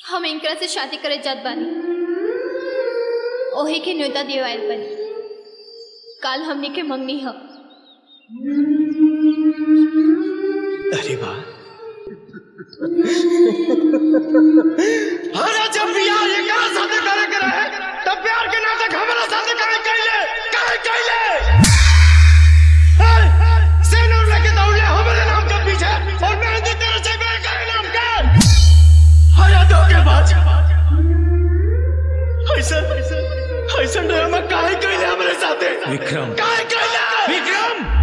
हम इनकरा से शादी करे जात बानी। ओही के न्योता देव आयल बनी। काल हमनी के मंगनी ह। अरे वाह। अरे जब प्यार ये करा शादी करे करे तब प्यार के नाते हमारा शादी करे कैले सेनूर लेके दौड़ले हमारे नाम के पीछे और मेहंदी तेरे से बेर करे नाम के। अरे धोखेबाज ऐसा ड्रामा काहे कैले हमारे साथे? विक्रम, काहे कैले? विक्रम